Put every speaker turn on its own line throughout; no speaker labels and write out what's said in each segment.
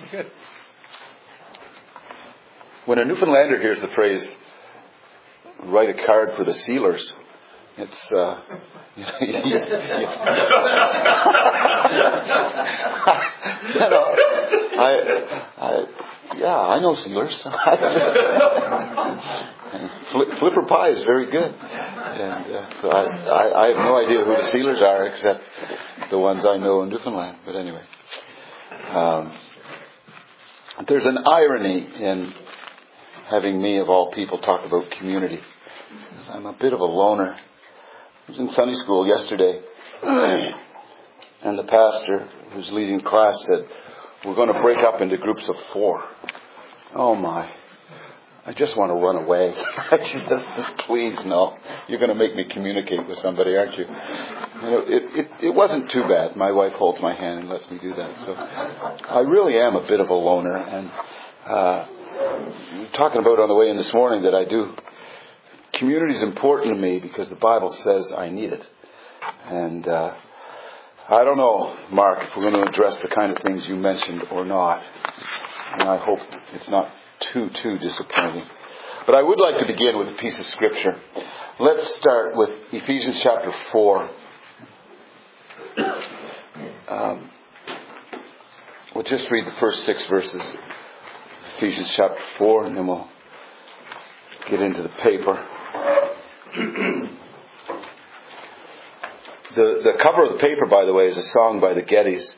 Good. When a Newfoundlander hears the phrase, write a card for the sealers, it's, I know sealers. Flipper pie is very good. And so I have no idea who the sealers are except the ones I know in Newfoundland. But anyway. There's an irony in having me, of all people, talk about community. I'm a bit of a loner. I was in Sunday school yesterday, and the pastor who's leading class said, we're going to break up into groups of 4. Oh my. I just want to run away. Please, no. You're going to make me communicate with somebody, aren't you? It wasn't too bad. My wife holds my hand and lets me do that. So I really am a bit of a loner. And talking about on the way in this morning that I do. Community is important to me because the Bible says I need it. And I don't know, Mark, if we're going to address the kind of things you mentioned or not. And I hope it's not too disappointing. But I would like to begin with a piece of Scripture. Let's start with Ephesians chapter 4. We'll just read the first 6 verses. Ephesians chapter 4, and then we'll get into the paper. The cover of the paper, by the way, is a song by the Gettys.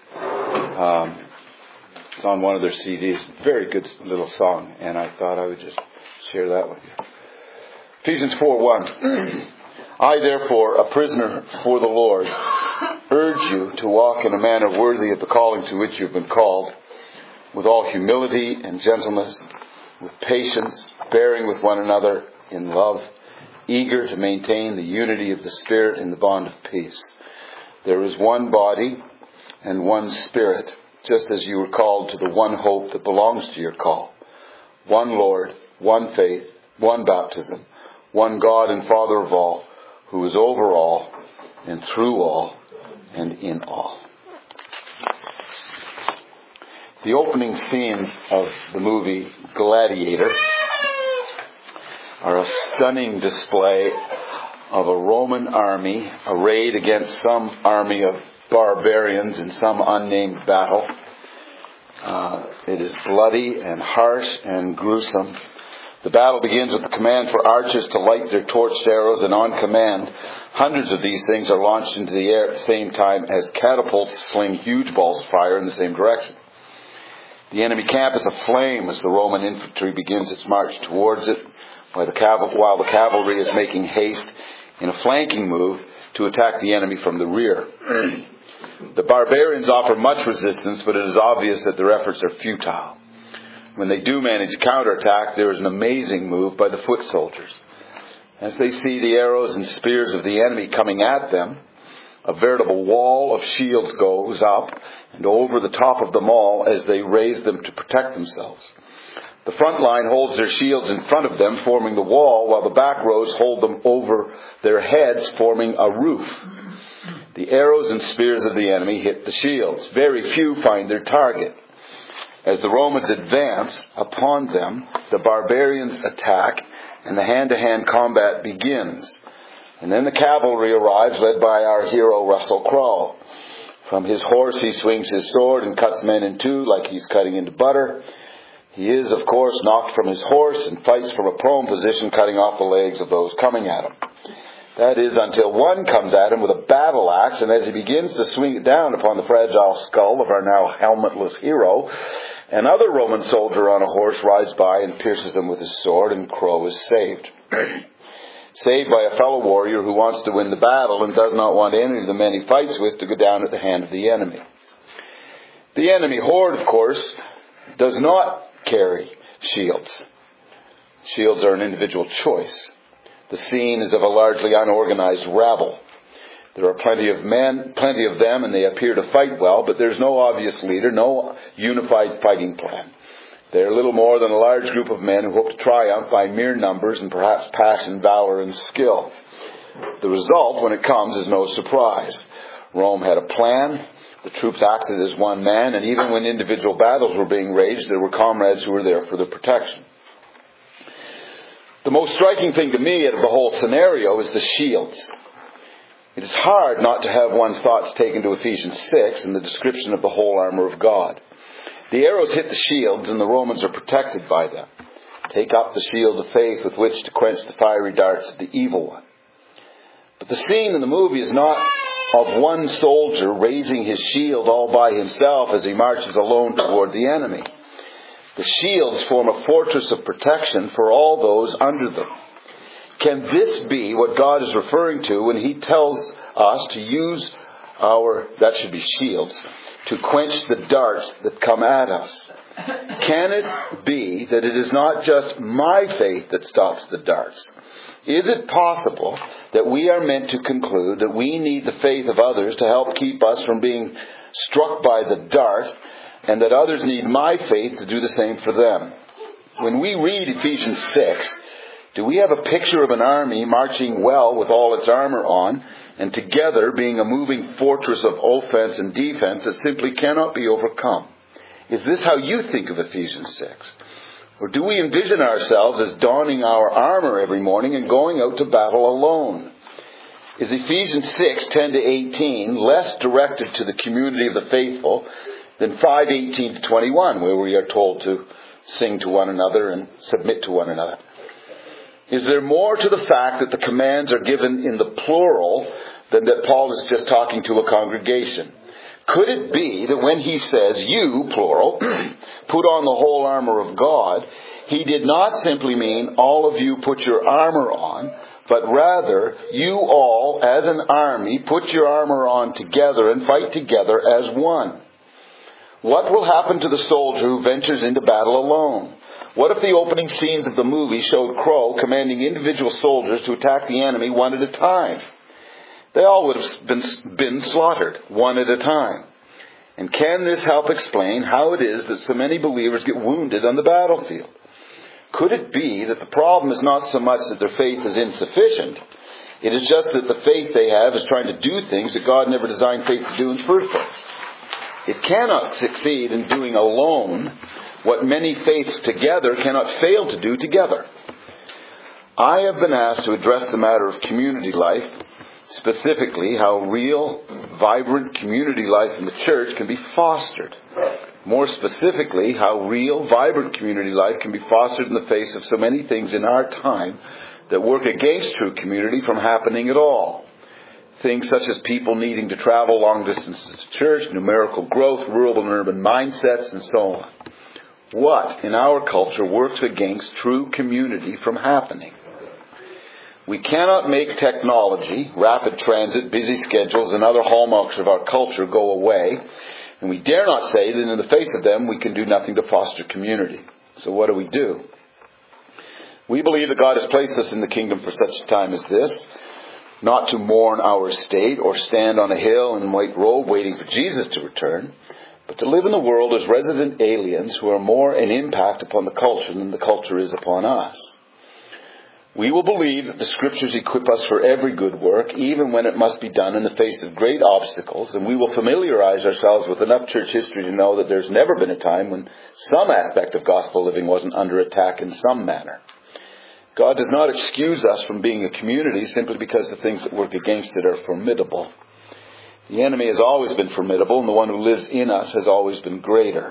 It's on one of their CDs. Very good little song, and I thought I would just share that with you. Ephesians 4:1. I, therefore, a prisoner for the Lord, urge you to walk in a manner worthy of the calling to which you have been called, with all humility and gentleness, with patience, bearing with one another in love, eager to maintain the unity of the Spirit in the bond of peace. There is one body and one Spirit, just as you were called to the one hope that belongs to your call. One Lord, one faith, one baptism, one God and Father of all, who is over all and through all and in all. The opening scenes of the movie Gladiator are a stunning display of a Roman army arrayed against some army of barbarians in some unnamed battle. It is bloody and harsh and gruesome. The battle begins with the command for archers to light their torched arrows, and on command, hundreds of these things are launched into the air at the same time as catapults sling huge balls of fire in the same direction. The enemy camp is aflame as the Roman infantry begins its march towards it, while the cavalry is making haste in a flanking move to attack the enemy from the rear. The barbarians offer much resistance, but it is obvious that their efforts are futile. When they do manage to counterattack, there is an amazing move by the foot soldiers. As they see the arrows and spears of the enemy coming at them, a veritable wall of shields goes up and over the top of them all as they raise them to protect themselves. The front line holds their shields in front of them, forming the wall, while the back rows hold them over their heads, forming a roof. The arrows and spears of the enemy hit the shields. Very few find their target. As the Romans advance upon them, the barbarians attack, and the hand-to-hand combat begins. And then the cavalry arrives, led by our hero Russell Crowe. From his horse he swings his sword and cuts men in two like he's cutting into butter. He is, of course, knocked from his horse and fights from a prone position, cutting off the legs of those coming at him. That is, until one comes at him with a battle axe, and as he begins to swing it down upon the fragile skull of our now helmetless hero, another Roman soldier on a horse rides by and pierces him with his sword, and Crowe is saved. Saved by a fellow warrior who wants to win the battle and does not want any of the men he fights with to go down at the hand of the enemy. The enemy horde, of course, does not carry shields. Shields are an individual choice. The scene is of a largely unorganized rabble. There are plenty of them, and they appear to fight well, but there's no obvious leader, no unified fighting plan. They're little more than a large group of men who hope to triumph by mere numbers and perhaps passion, valor, and skill. The result, when it comes, is no surprise. Rome had a plan. The troops acted as one man, and even when individual battles were being waged, there were comrades who were there for their protection. The most striking thing to me out of the whole scenario is the shields. It is hard not to have one's thoughts taken to Ephesians 6 and the description of the whole armor of God. The arrows hit the shields, and the Romans are protected by them. Take up the shield of faith with which to quench the fiery darts of the evil one. But the scene in the movie is not of one soldier raising his shield all by himself as he marches alone toward the enemy. The shields form a fortress of protection for all those under them. Can this be what God is referring to when He tells us to use that should be shields, to quench the darts that come at us? Can it be that it is not just my faith that stops the darts? Is it possible that we are meant to conclude that we need the faith of others to help keep us from being struck by the dart, and that others need my faith to do the same for them? When we read Ephesians 6, do we have a picture of an army marching well with all its armor on, and together being a moving fortress of offense and defense that simply cannot be overcome? Is this how you think of Ephesians 6? Or do we envision ourselves as donning our armor every morning and going out to battle alone? Is Ephesians 6:10-18 less directed to the community of the faithful than 5:18-21, where we are told to sing to one another and submit to one another? Is there more to the fact that the commands are given in the plural than that Paul is just talking to a congregation? Could it be that when he says, you, plural, put on the whole armor of God, he did not simply mean all of you put your armor on, but rather you all, as an army, put your armor on together and fight together as one? What will happen to the soldier who ventures into battle alone? What if the opening scenes of the movie showed Crow commanding individual soldiers to attack the enemy one at a time? They all would have been slaughtered, one at a time. And can this help explain how it is that so many believers get wounded on the battlefield? Could it be that the problem is not so much that their faith is insufficient, it is just that the faith they have is trying to do things that God never designed faith to do in the first place? It cannot succeed in doing alone what many faiths together cannot fail to do together. I have been asked to address the matter of community life, specifically how real, vibrant community life in the church can be fostered. More specifically, how real, vibrant community life can be fostered in the face of so many things in our time that work against true community from happening at all. Things such as people needing to travel long distances to church, numerical growth, rural and urban mindsets, and so on. What in our culture works against true community from happening? We cannot make technology, rapid transit, busy schedules, and other hallmarks of our culture go away, and we dare not say that in the face of them we can do nothing to foster community. So what do? We believe that God has placed us in the kingdom for such a time as this, not to mourn our state or stand on a hill in white robe waiting for Jesus to return, but to live in the world as resident aliens who are more an impact upon the culture than the culture is upon us. We will believe that the Scriptures equip us for every good work, even when it must be done in the face of great obstacles, and we will familiarize ourselves with enough church history to know that there's never been a time when some aspect of gospel living wasn't under attack in some manner. God does not excuse us from being a community simply because the things that work against it are formidable. The enemy has always been formidable, and the one who lives in us has always been greater.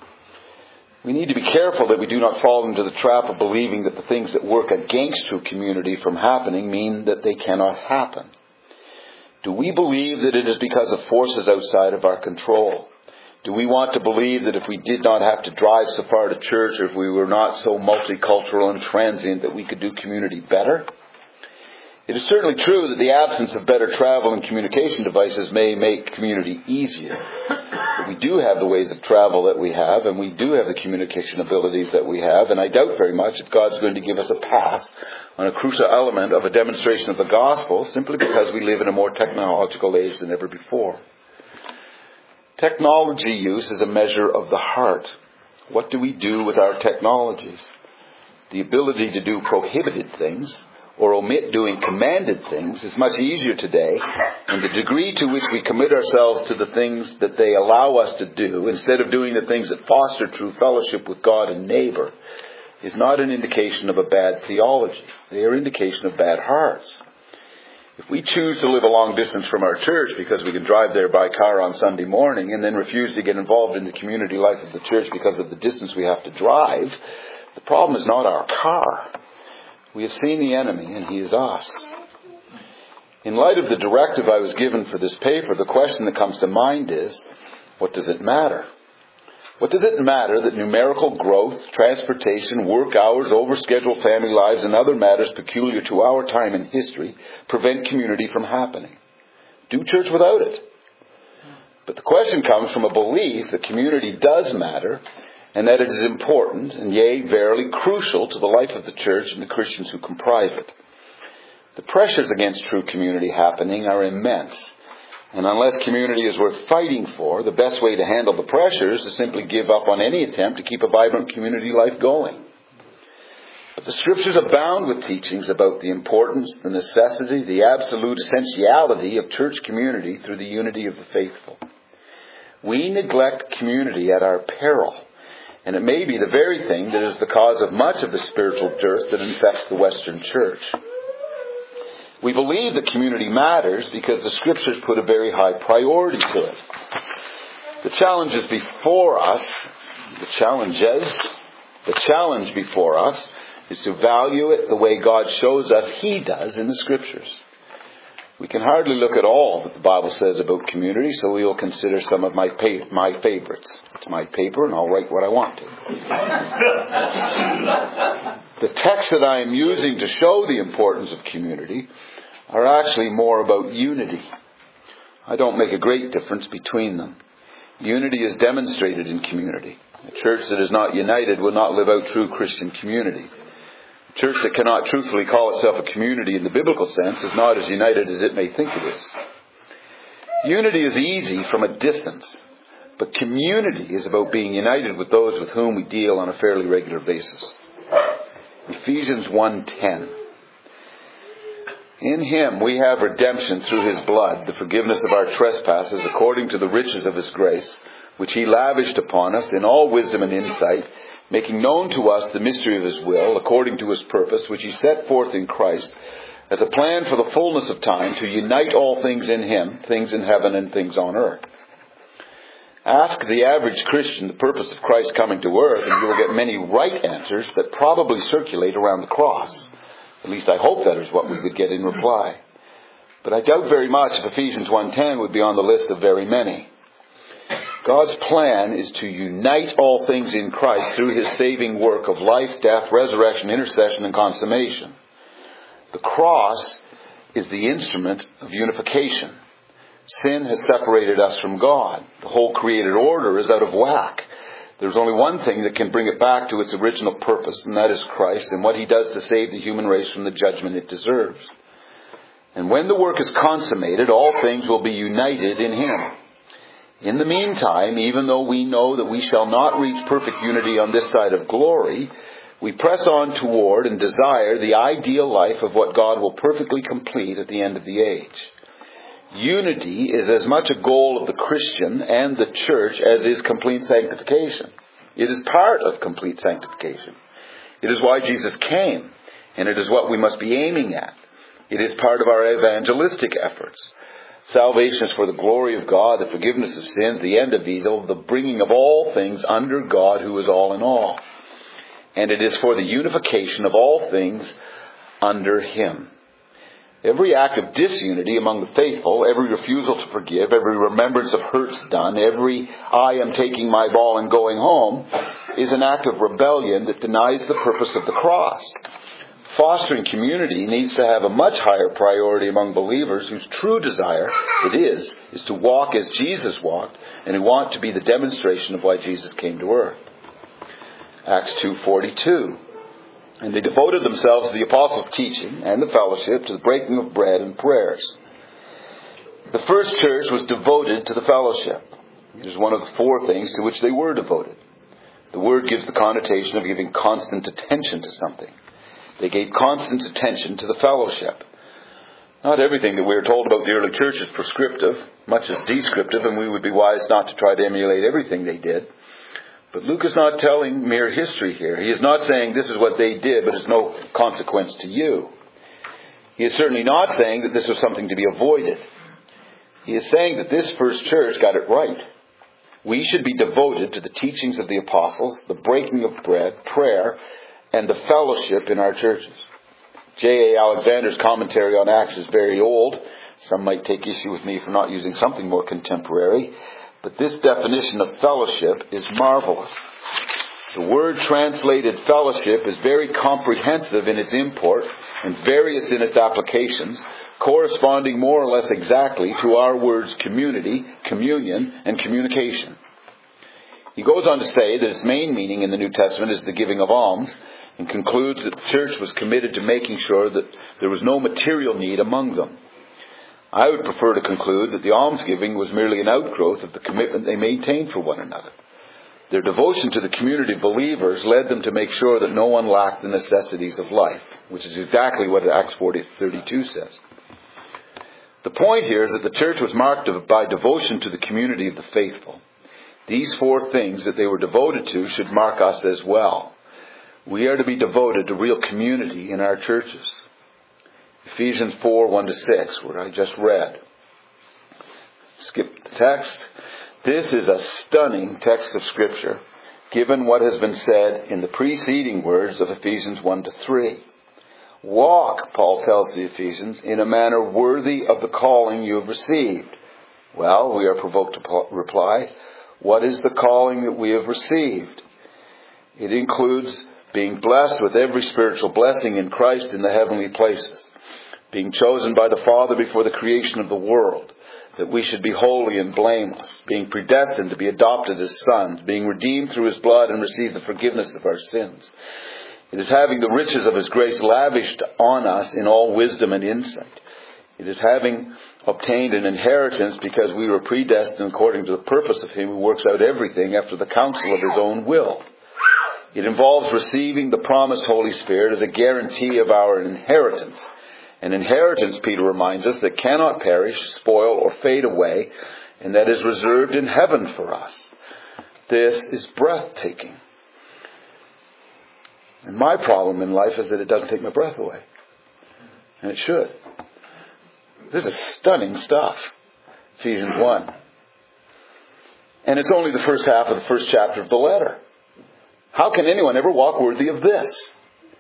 We need to be careful that we do not fall into the trap of believing that the things that work against true community from happening mean that they cannot happen. Do we believe that it is because of forces outside of our control? Do we want to believe that if we did not have to drive so far to church, or if we were not so multicultural and transient, that we could do community better? It is certainly true that the absence of better travel and communication devices may make community easier. But we do have the ways of travel that we have, and we do have the communication abilities that we have, and I doubt very much if God's going to give us a pass on a crucial element of a demonstration of the gospel simply because we live in a more technological age than ever before. Technology use is a measure of the heart. What do we do with our technologies? The ability to do prohibited things or omit doing commanded things is much easier today, and the degree to which we commit ourselves to the things that they allow us to do, instead of doing the things that foster true fellowship with God and neighbor, is not an indication of a bad theology. They are indication of bad hearts. If we choose to live a long distance from our church because we can drive there by car on Sunday morning and then refuse to get involved in the community life of the church because of the distance we have to drive, the problem is not our car. We have seen the enemy, and he is us. In light of the directive I was given for this paper, the question that comes to mind is, what does it matter? What does it matter that numerical growth, transportation, work hours, overscheduled family lives, and other matters peculiar to our time in history prevent community from happening? Do church without it. But the question comes from a belief that community does matter, and that it is important, and yea, verily crucial to the life of the church and the Christians who comprise it. The pressures against true community happening are immense, and unless community is worth fighting for, the best way to handle the pressures is to simply give up on any attempt to keep a vibrant community life going. But the Scriptures abound with teachings about the importance, the necessity, the absolute essentiality of church community through the unity of the faithful. We neglect community at our peril, and it may be the very thing that is the cause of much of the spiritual dearth that infects the Western church. We believe that community matters because the Scriptures put a very high priority to it. The challenge before us is to value it the way God shows us He does in the Scriptures. We can hardly look at all that the Bible says about community, so we will consider some of my favorites. It's my paper, and I'll write what I want to. The texts that I am using to show the importance of community are actually more about unity. I don't make a great difference between them. Unity is demonstrated in community. A church that is not united will not live out true Christian community. A church that cannot truthfully call itself a community in the biblical sense is not as united as it may think it is. Unity is easy from a distance, but community is about being united with those with whom we deal on a fairly regular basis. Ephesians 1:10. In Him we have redemption through His blood, the forgiveness of our trespasses according to the riches of His grace, which He lavished upon us in all wisdom and insight, making known to us the mystery of His will, according to His purpose, which He set forth in Christ, as a plan for the fullness of time, to unite all things in Him, things in heaven and things on earth. Ask the average Christian the purpose of Christ coming to earth, and you will get many right answers that probably circulate around the cross. At least I hope that is what we would get in reply. But I doubt very much if Ephesians 1:10 would be on the list of very many. God's plan is to unite all things in Christ through His saving work of life, death, resurrection, intercession, and consummation. The cross is the instrument of unification. Sin has separated us from God. The whole created order is out of whack. There's only one thing that can bring it back to its original purpose, and that is Christ and what He does to save the human race from the judgment it deserves. And when the work is consummated, all things will be united in Him. In the meantime, even though we know that we shall not reach perfect unity on this side of glory, we press on toward and desire the ideal life of what God will perfectly complete at the end of the age. Unity is as much a goal of the Christian and the church as is complete sanctification. It is part of complete sanctification. It is why Jesus came, and it is what we must be aiming at. It is part of our evangelistic efforts. Salvation is for the glory of God, the forgiveness of sins, the end of evil, the bringing of all things under God who is all in all. And it is for the unification of all things under Him. Every act of disunity among the faithful, every refusal to forgive, every remembrance of hurts done, every I am taking my ball and going home, is an act of rebellion that denies the purpose of the cross. Fostering community needs to have a much higher priority among believers whose true desire, it is to walk as Jesus walked, and who want to be the demonstration of why Jesus came to earth. Acts 2:42. And they devoted themselves to the apostles' teaching and the fellowship, to the breaking of bread and prayers. The first church was devoted to the fellowship. It is one of the four things to which they were devoted. The word gives the connotation of giving constant attention to something. They gave constant attention to the fellowship. Not everything that we are told about the early church is prescriptive, much is descriptive, and we would be wise not to try to emulate everything they did. But Luke is not telling mere history here. He is not saying this is what they did, but it's no consequence to you. He is certainly not saying that this was something to be avoided. He is saying that this first church got it right. We should be devoted to the teachings of the apostles, the breaking of bread, prayer, and the fellowship in our churches. J.A. Alexander's commentary on Acts is very old. Some might take issue with me for not using something more contemporary. But this definition of fellowship is marvelous. The word translated fellowship is very comprehensive in its import and various in its applications, corresponding more or less exactly to our words community, communion, and communication. He goes on to say that its main meaning in the New Testament is the giving of alms, and concludes that the church was committed to making sure that there was no material need among them. I would prefer to conclude that the almsgiving was merely an outgrowth of the commitment they maintained for one another. Their devotion to the community of believers led them to make sure that no one lacked the necessities of life, which is exactly what Acts 40:32 says. The point here is that the church was marked by devotion to the community of the faithful. These four things that they were devoted to should mark us as well. We are to be devoted to real community in our churches. Ephesians 4:1-6, where I just read. Skip the text. This is a stunning text of Scripture, given what has been said in the preceding words of Ephesians 1-3. Walk, Paul tells the Ephesians, in a manner worthy of the calling you have received. Well, we are provoked to reply, what is the calling that we have received? It includes being blessed with every spiritual blessing in Christ in the heavenly places, being chosen by the Father before the creation of the world, that we should be holy and blameless, being predestined to be adopted as sons, being redeemed through His blood and receive the forgiveness of our sins. It is having the riches of His grace lavished on us in all wisdom and insight. It is having obtained an inheritance because we were predestined according to the purpose of Him who works out everything after the counsel of His own will. It involves receiving the promised Holy Spirit as a guarantee of our inheritance. An inheritance, Peter reminds us, that cannot perish, spoil, or fade away, and that is reserved in heaven for us. This is breathtaking. And my problem in life is that it doesn't take my breath away. And it should. This is stunning stuff. Ephesians 1. And it's only the first half of the first chapter of the letter. How can anyone ever walk worthy of this?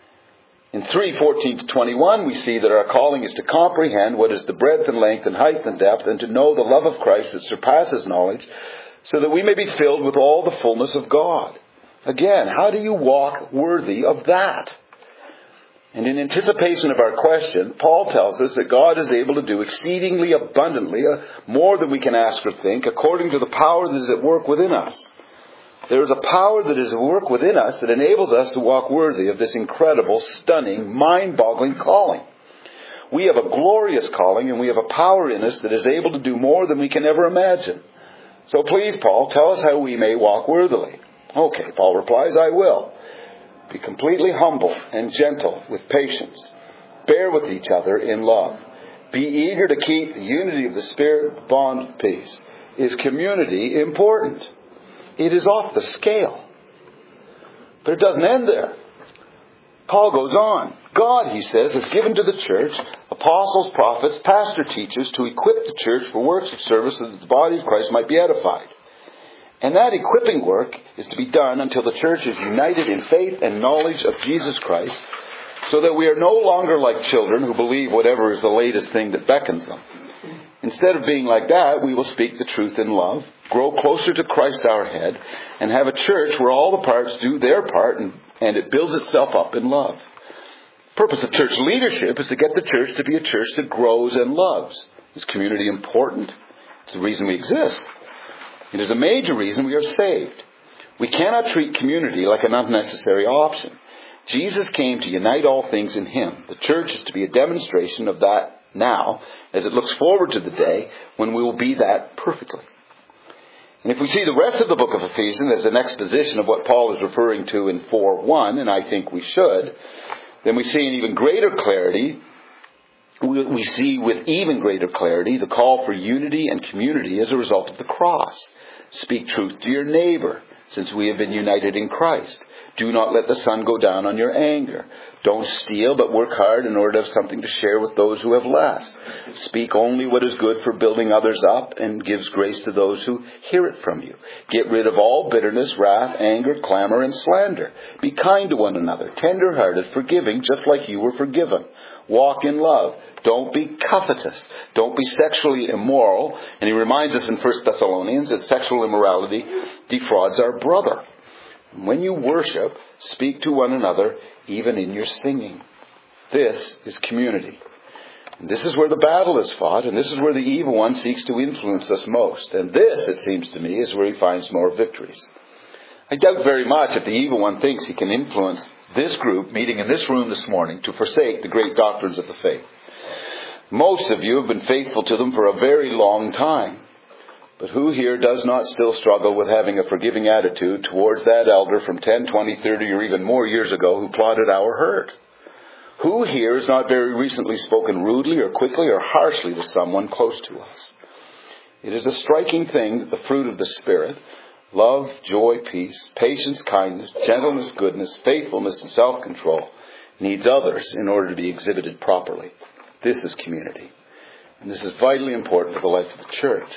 In 3:14-21, we see that our calling is to comprehend what is the breadth and length and height and depth, and to know the love of Christ that surpasses knowledge, so that we may be filled with all the fullness of God. Again, how do you walk worthy of that? And in anticipation of our question, Paul tells us that God is able to do exceedingly abundantly, more than we can ask or think, according to the power that is at work within us. There is a power that is at work within us that enables us to walk worthy of this incredible, stunning, mind-boggling calling. We have a glorious calling, and we have a power in us that is able to do more than we can ever imagine. So please, Paul, tell us how we may walk worthily. Okay, Paul replies, I will. Be completely humble and gentle with patience. Bear with each other in love. Be eager to keep the unity of the Spirit, bond of peace. Is community important? It is off the scale. But it doesn't end there. Paul goes on. God, he says, has given to the church apostles, prophets, pastor teachers to equip the church for works of service so that the body of Christ might be edified. And that equipping work is to be done until the church is united in faith and knowledge of Jesus Christ, so that we are no longer like children who believe whatever is the latest thing that beckons them. Instead of being like that, we will speak the truth in love, grow closer to Christ our head, and have a church where all the parts do their part and it builds itself up in love. The purpose of church leadership is to get the church to be a church that grows and loves. Is community important? It's the reason we exist. It is a major reason we are saved. We cannot treat community like an unnecessary option. Jesus came to unite all things in Him. The church is to be a demonstration of that now, as it looks forward to the day when we will be that perfectly. And if we see the rest of the book of Ephesians as an exposition of what Paul is referring to in 4:1, and I think we should, Then we see in even greater clarity, we see with even greater clarity the call for unity and community as a result of the cross. Speak truth to your neighbor, since we have been united in Christ. Do not let the sun go down on your anger. Don't steal, but work hard in order to have something to share with those who have less. Speak only what is good for building others up and gives grace to those who hear it from you. Get rid of all bitterness, wrath, anger, clamor, and slander. Be kind to one another, tender-hearted, forgiving, just like you were forgiven. Walk in love. Don't be covetous. Don't be sexually immoral. And he reminds us in 1 Thessalonians that sexual immorality defrauds our brother. When you worship, speak to one another, even in your singing. This is community. And this is where the battle is fought, and this is where the evil one seeks to influence us most. And this, it seems to me, is where he finds more victories. I doubt very much if the evil one thinks he can influence this group meeting in this room this morning to forsake the great doctrines of the faith. Most of you have been faithful to them for a very long time. But who here does not still struggle with having a forgiving attitude towards that elder from 10, 20, 30 or even more years ago who plotted our hurt? Who here has not very recently spoken rudely or quickly or harshly to someone close to us? It is a striking thing that the fruit of the Spirit, love, joy, peace, patience, kindness, gentleness, goodness, faithfulness, and self-control, needs others in order to be exhibited properly. This is community. And this is vitally important for the life of the church.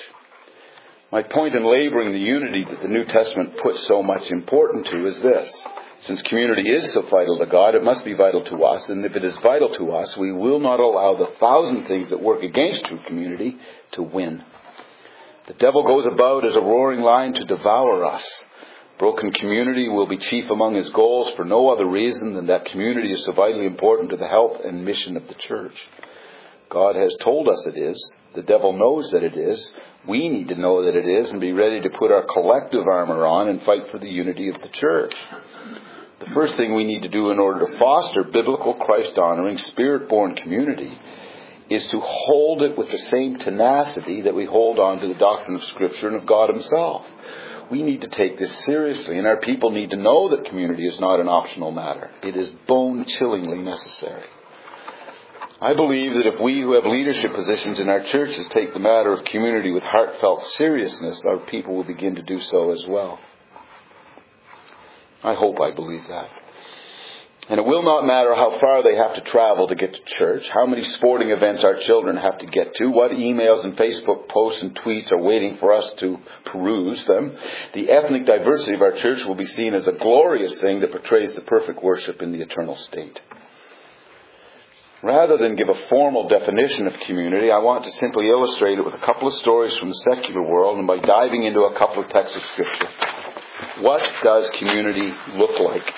My point in laboring the unity that the New Testament puts so much importance to is this. Since community is so vital to God, it must be vital to us. And if it is vital to us, we will not allow the 1,000 things that work against true community to win. The devil goes about as a roaring lion to devour us. Broken community will be chief among his goals for no other reason than that community is so vitally important to the health and mission of the church. God has told us it is. The devil knows that it is. We need to know that it is and be ready to put our collective armor on and fight for the unity of the church. The first thing we need to do in order to foster biblical, Christ-honoring, Spirit-born community is to hold it with the same tenacity that we hold on to the doctrine of Scripture and of God Himself. We need to take this seriously, and our people need to know that community is not an optional matter. It is bone-chillingly necessary. I believe that if we who have leadership positions in our churches take the matter of community with heartfelt seriousness, our people will begin to do so as well. I hope I believe that. And it will not matter how far they have to travel to get to church, how many sporting events our children have to get to, what emails and Facebook posts and tweets are waiting for us to peruse them. The ethnic diversity of our church will be seen as a glorious thing that portrays the perfect worship in the eternal state. Rather than give a formal definition of community, I want to simply illustrate it with a couple of stories from the secular world and by diving into a couple of texts of Scripture. What does community look like?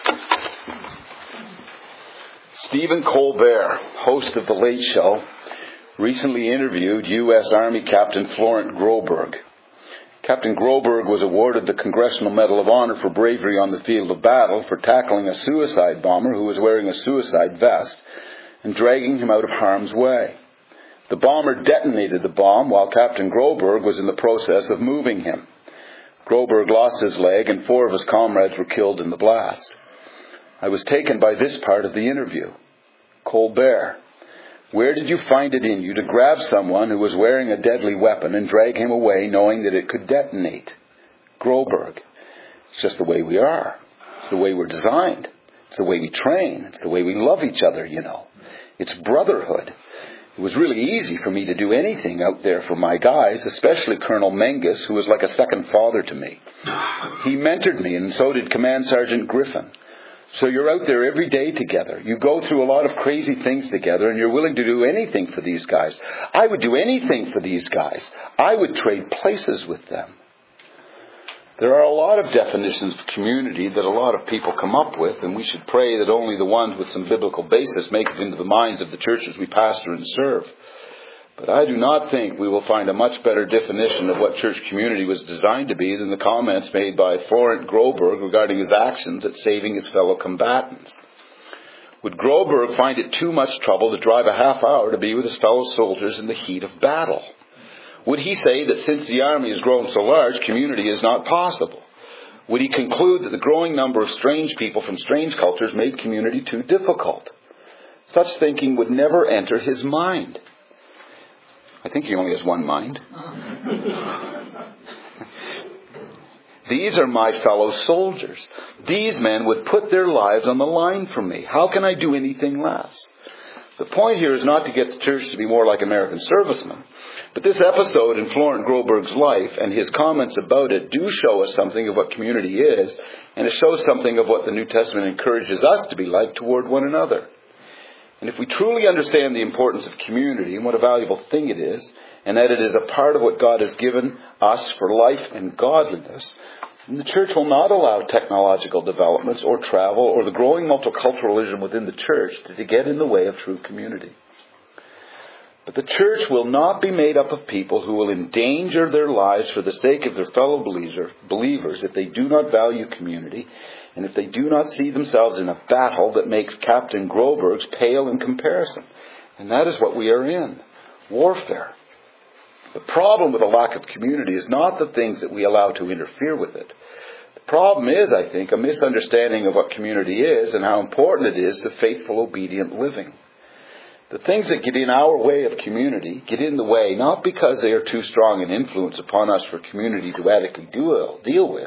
Stephen Colbert, host of The Late Show, recently interviewed U.S. Army Captain Florent Groberg. Captain Groberg was awarded the Congressional Medal of Honor for bravery on the field of battle for tackling a suicide bomber who was wearing a suicide vest and dragging him out of harm's way. The bomber detonated the bomb while Captain Groberg was in the process of moving him. Groberg lost his leg and 4 of his comrades were killed in the blast. I was taken by this part of the interview. Colbert, where did you find it in you to grab someone who was wearing a deadly weapon and drag him away knowing that it could detonate? Groberg, it's just the way we are. It's the way we're designed. It's the way we train. It's the way we love each other, you know. It's brotherhood. It was really easy for me to do anything out there for my guys, especially Colonel Menges, who was like a second father to me. He mentored me, and so did Command Sergeant Griffin. So you're out there every day together. You go through a lot of crazy things together, and you're willing to do anything for these guys. I would do anything for these guys. I would trade places with them. There are a lot of definitions of community that a lot of people come up with, and we should pray that only the ones with some biblical basis make it into the minds of the churches we pastor and serve. But I do not think we will find a much better definition of what church community was designed to be than the comments made by Florent Groberg regarding his actions at saving his fellow combatants. Would Groberg find it too much trouble to drive a half hour to be with his fellow soldiers in the heat of battle? Would he say that since the army has grown so large, community is not possible? Would he conclude that the growing number of strange people from strange cultures made community too difficult? Such thinking would never enter his mind. I think he only has one mind. These are my fellow soldiers. These men would put their lives on the line for me. How can I do anything less? The point here is not to get the church to be more like American servicemen. But this episode in Florent Groberg's life and his comments about it do show us something of what community is, and it shows something of what the New Testament encourages us to be like toward one another. And if we truly understand the importance of community and what a valuable thing it is, and that it is a part of what God has given us for life and godliness, then the church will not allow technological developments or travel or the growing multiculturalism within the church to get in the way of true community. But the church will not be made up of people who will endanger their lives for the sake of their fellow believers if they do not value community and if they do not see themselves in a battle that makes Captain Groberg's pale in comparison. And that is what we are in. Warfare. The problem with a lack of community is not the things that we allow to interfere with it. The problem is, I think, a misunderstanding of what community is and how important it is to faithful, obedient living. The things that get in our way of community get in the way not because they are too strong an influence upon us for community to adequately deal with,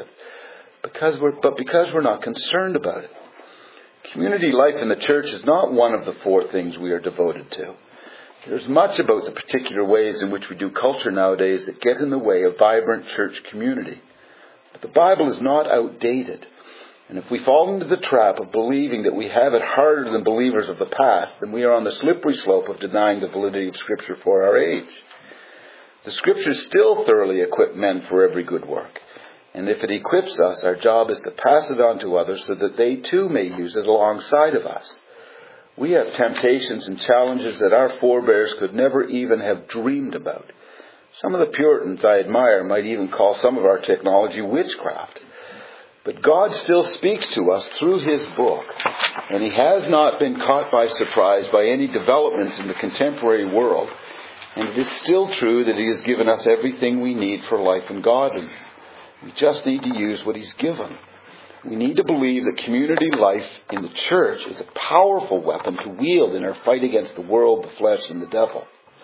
but because we're not concerned about it. Community life in the church is not one of the four things we are devoted to. There's much about the particular ways in which we do culture nowadays that get in the way of vibrant church community. But the Bible is not outdated. And if we fall into the trap of believing that we have it harder than believers of the past, then we are on the slippery slope of denying the validity of Scripture for our age. The Scriptures still thoroughly equip men for every good work. And if it equips us, our job is to pass it on to others so that they too may use it alongside of us. We have temptations and challenges that our forebears could never even have dreamed about. Some of the Puritans I admire might even call some of our technology witchcraft. But God still speaks to us through His book, and He has not been caught by surprise by any developments in the contemporary world, and it is still true that He has given us everything we need for life and godliness. We just need to use what He's given. We need to believe that community life in the church is a powerful weapon to wield in our fight against the world, the flesh, and the devil.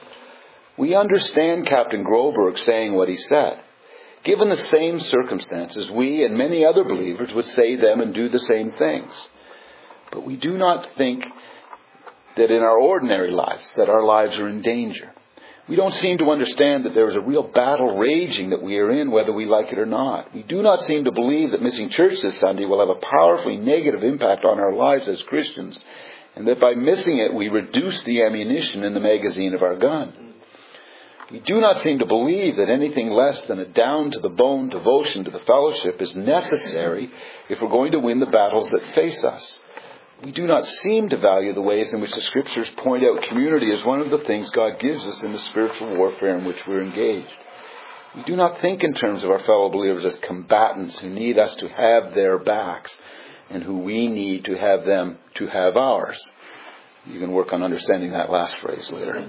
We understand Captain Groberg saying what he said. Given the same circumstances, we and many other believers would say them and do the same things. But we do not think that in our ordinary lives, that our lives are in danger. We don't seem to understand that there is a real battle raging that we are in, whether we like it or not. We do not seem to believe that missing church this Sunday will have a powerfully negative impact on our lives as Christians, and that by missing it, we reduce the ammunition in the magazine of our gun. We do not seem to believe that anything less than a down-to-the-bone devotion to the fellowship is necessary if we're going to win the battles that face us. We do not seem to value the ways in which the Scriptures point out community as one of the things God gives us in the spiritual warfare in which we're engaged. We do not think in terms of our fellow believers as combatants who need us to have their backs and who we need to have them to have ours. You can work on understanding that last phrase later.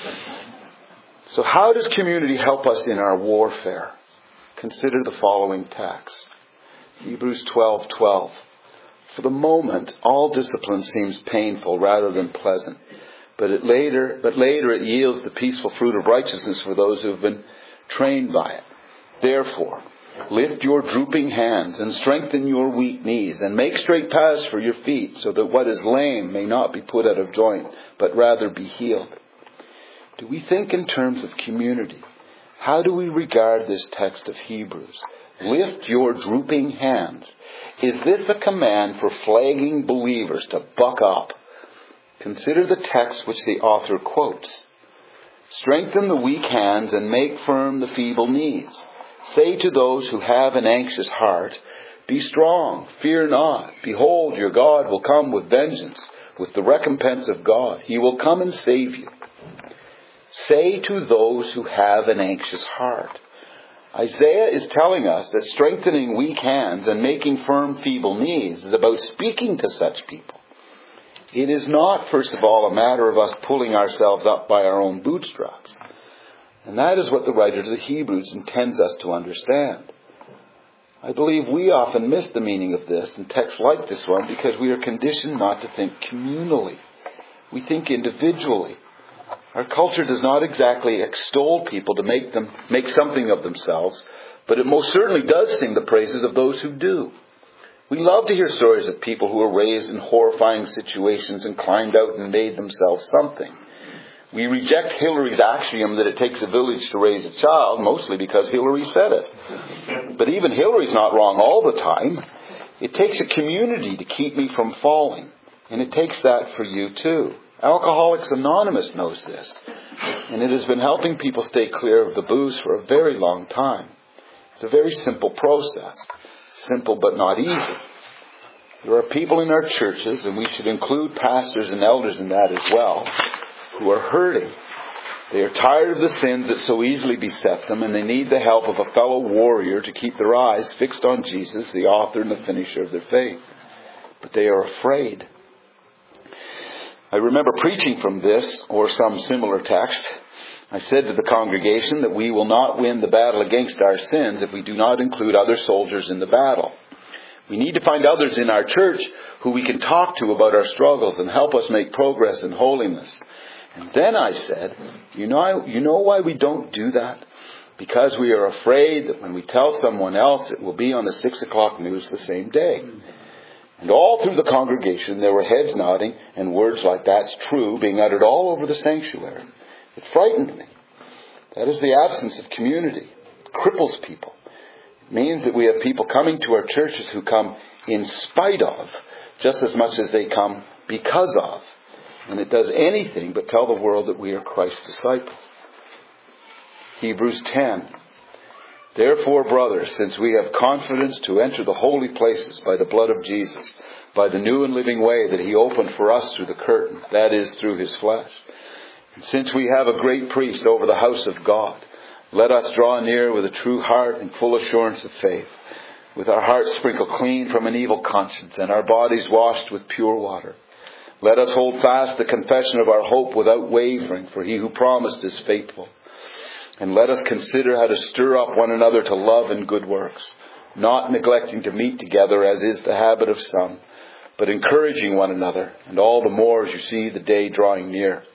So how does community help us in our warfare? Consider the following text. Hebrews 12:12. For the moment, all discipline seems painful rather than pleasant, but later it yields the peaceful fruit of righteousness for those who have been trained by it. Therefore, lift your drooping hands and strengthen your weak knees and make straight paths for your feet so that what is lame may not be put out of joint, but rather be healed. Do we think in terms of community? How do we regard this text of Hebrews? Lift your drooping hands. Is this a command for flagging believers to buck up? Consider the text which the author quotes. Strengthen the weak hands and make firm the feeble knees. Say to those who have an anxious heart, be strong, fear not. Behold, your God will come with vengeance, with the recompense of God. He will come and save you. Say to those who have an anxious heart. Isaiah is telling us that strengthening weak hands and making firm feeble knees is about speaking to such people. It is not, first of all, a matter of us pulling ourselves up by our own bootstraps. And that is what the writer of the Hebrews intends us to understand. I believe we often miss the meaning of this in texts like this one because we are conditioned not to think communally. We think individually. Our culture does not exactly extol people to make something of themselves, but it most certainly does sing the praises of those who do. We love to hear stories of people who were raised in horrifying situations and climbed out and made themselves something. We reject Hillary's axiom that it takes a village to raise a child, mostly because Hillary said it. But even Hillary's not wrong all the time. It takes a community to keep me from falling. And it takes that for you too. Alcoholics Anonymous knows this. And it has been helping people stay clear of the booze for a very long time. It's a very simple process. Simple but not easy. There are people in our churches, and we should include pastors and elders in that as well, who are hurting. They are tired of the sins that so easily beset them, and they need the help of a fellow warrior to keep their eyes fixed on Jesus, the author and the finisher of their faith. But they are afraid. I remember preaching from this or some similar text. I said to the congregation that we will not win the battle against our sins if we do not include other soldiers in the battle. We need to find others in our church who we can talk to about our struggles and help us make progress in holiness. And then I said, you know why we don't do that? Because we are afraid that when we tell someone else, it will be on the 6 o'clock news the same day. And all through the congregation, there were heads nodding and words like "that's true" being uttered all over the sanctuary. It frightened me. That is the absence of community. It cripples people. It means that we have people coming to our churches who come in spite of, just as much as they come because of. And it does anything but tell the world that we are Christ's disciples. Hebrews 10. Therefore, brothers, since we have confidence to enter the holy places by the blood of Jesus, by the new and living way that he opened for us through the curtain, that is, through his flesh, and since we have a great priest over the house of God, let us draw near with a true heart and full assurance of faith, with our hearts sprinkled clean from an evil conscience and our bodies washed with pure water. Let us hold fast the confession of our hope without wavering, for he who promised is faithful. And let us consider how to stir up one another to love and good works, not neglecting to meet together as is the habit of some, but encouraging one another, and all the more as you see the day drawing near.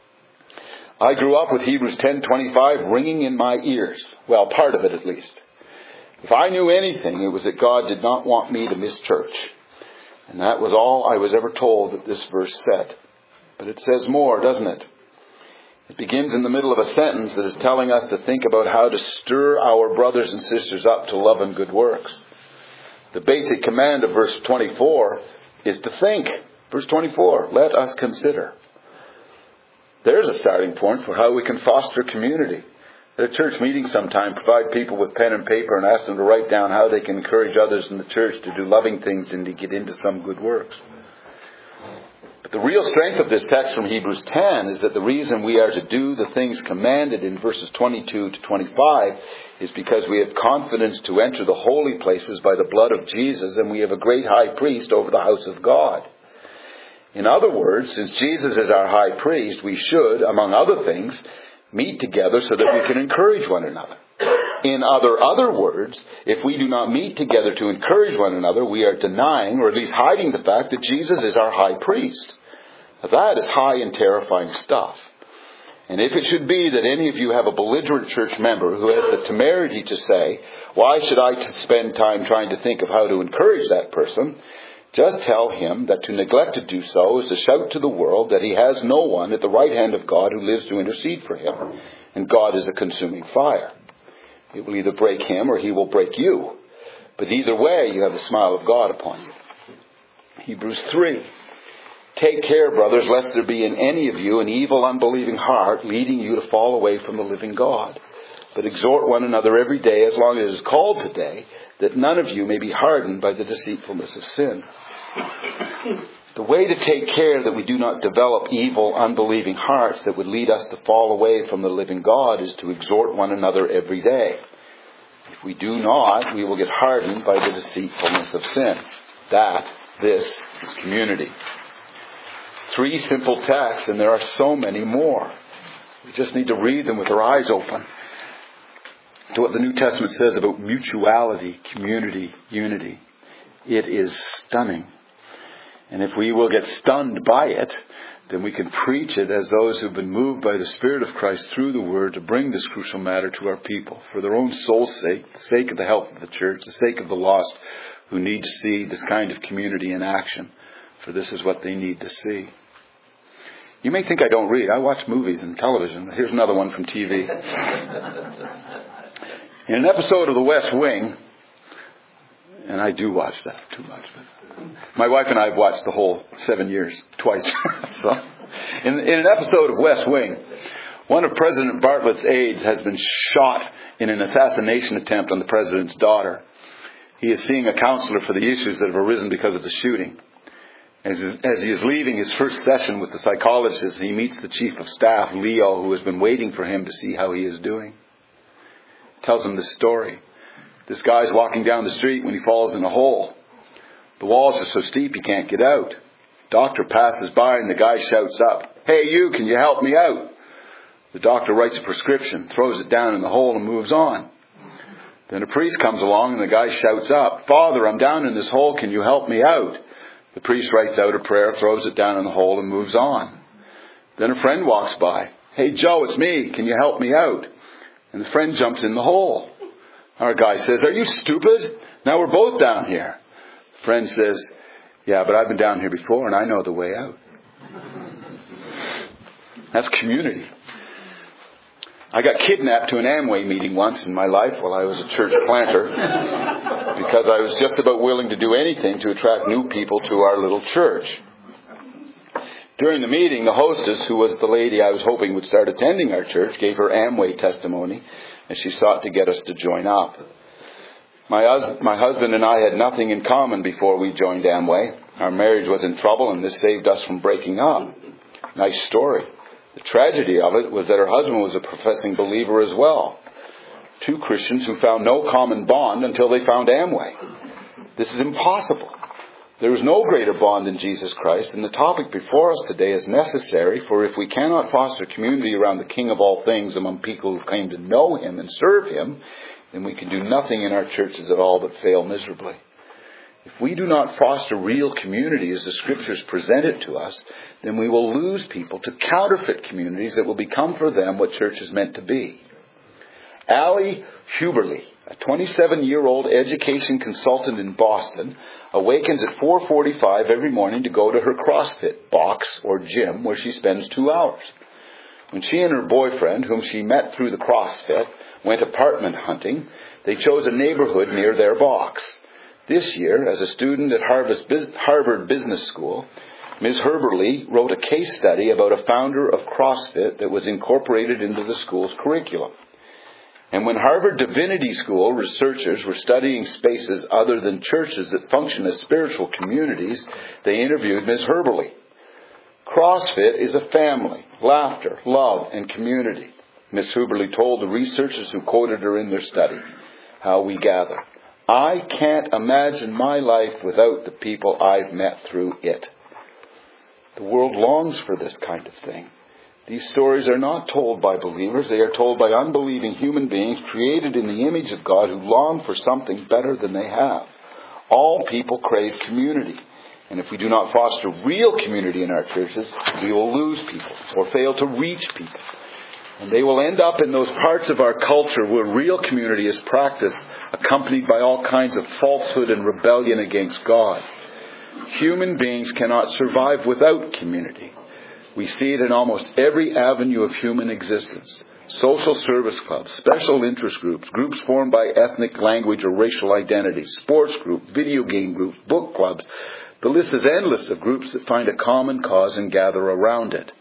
I grew up with Hebrews 10:25 ringing in my ears. Well, part of it at least. If I knew anything, it was that God did not want me to miss church. And that was all I was ever told that this verse said. But it says more, doesn't it? It begins in the middle of a sentence that is telling us to think about how to stir our brothers and sisters up to love and good works. The basic command of verse 24 is to think. Verse 24, let us consider. There's a starting point for how we can foster community. At a church meeting sometime, provide people with pen and paper and ask them to write down how they can encourage others in the church to do loving things and to get into some good works. But the real strength of this text from Hebrews 10 is that the reason we are to do the things commanded in verses 22 to 25 is because we have confidence to enter the holy places by the blood of Jesus, and we have a great high priest over the house of God. In other words, since Jesus is our high priest, we should, among other things, meet together so that we can encourage one another. In other words, if we do not meet together to encourage one another, we are denying, or at least hiding, the fact that Jesus is our high priest. Now, that is high and terrifying stuff. And if it should be that any of you have a belligerent church member who has the temerity to say, why should I spend time trying to think of how to encourage that person? Just tell him that to neglect to do so is to shout to the world that he has no one at the right hand of God who lives to intercede for him. And God is a consuming fire. It will either break him or he will break you. But either way, you have the smile of God upon you. Hebrews 3. Take care, brothers, lest there be in any of you an evil, unbelieving heart leading you to fall away from the living God. But exhort one another every day, as long as it is called today, that none of you may be hardened by the deceitfulness of sin. The way to take care that we do not develop evil, unbelieving hearts that would lead us to fall away from the living God is to exhort one another every day. If we do not, we will get hardened by the deceitfulness of sin. This is community. 3 simple texts, and there are so many more. We just need to read them with our eyes open to what the New Testament says about mutuality, community, unity. It is stunning. And if we will get stunned by it, then we can preach it as those who've been moved by the Spirit of Christ through the Word to bring this crucial matter to our people for their own soul's sake, the sake of the health of the church, the sake of the lost who need to see this kind of community in action, for this is what they need to see. You may think I don't read. I watch movies and television. Here's another one from TV. In an episode of The West Wing, and I do watch that too much, but my wife and I have watched the whole 7 years twice. So, in an episode of West Wing, one of President Bartlett's aides has been shot in an assassination attempt on the president's daughter. He is seeing a counselor for the issues that have arisen because of the shooting. As he is leaving his first session with the psychologist, he meets the chief of staff, Leo, who has been waiting for him to see how he is doing. Tells him this story. This guy's walking down the street when he falls in a hole. The walls are so steep he can't get out. Doctor passes by and the guy shouts up, "Hey you, can you help me out?" The doctor writes a prescription, throws it down in the hole and moves on. Then a priest comes along and the guy shouts up, "Father, I'm down in this hole, can you help me out?" The priest writes out a prayer, throws it down in the hole and moves on. Then a friend walks by. "Hey Joe, it's me, can you help me out?" And the friend jumps in the hole. Our guy says, "Are you stupid? Now we're both down here." Friend says, "Yeah, but I've been down here before and I know the way out." That's community. I got kidnapped to an Amway meeting once in my life while I was a church planter because I was just about willing to do anything to attract new people to our little church. During the meeting, the hostess, who was the lady I was hoping would start attending our church, gave her Amway testimony as she sought to get us to join up. My husband and I had nothing in common before we joined Amway. Our marriage was in trouble and this saved us from breaking up. Nice story. The tragedy of it was that her husband was a professing believer as well. Two Christians who found no common bond until they found Amway. This is impossible. There is no greater bond than Jesus Christ, and the topic before us today is necessary, for if we cannot foster community around the King of all things among people who claim to know Him and serve Him, then we can do nothing in our churches at all but fail miserably. If we do not foster real community as the Scriptures present it to us, then we will lose people to counterfeit communities that will become for them what church is meant to be. Allie Huberly, a 27-year-old education consultant in Boston, awakens at 4:45 every morning to go to her CrossFit box or gym where she spends 2 hours. When she and her boyfriend, whom she met through the CrossFit, went apartment hunting, they chose a neighborhood near their box. This year, as a student at Harvard Business School, Ms. Huberly wrote a case study about a founder of CrossFit that was incorporated into the school's curriculum. And when Harvard Divinity School researchers were studying spaces other than churches that function as spiritual communities, they interviewed Ms. Huberly. CrossFit is a family, laughter, love, and community. Ms. Huberly told the researchers who quoted her in their study, "How we gather. I can't imagine my life without the people I've met through it." The world longs for this kind of thing. These stories are not told by believers. They are told by unbelieving human beings created in the image of God who long for something better than they have. All people crave community. And if we do not foster real community in our churches, we will lose people or fail to reach people. And they will end up in those parts of our culture where real community is practiced, accompanied by all kinds of falsehood and rebellion against God. Human beings cannot survive without community. We see it in almost every avenue of human existence. Social service clubs, special interest groups, groups formed by ethnic, language, or racial identity, sports groups, video game groups, book clubs. The list is endless of groups that find a common cause and gather around it.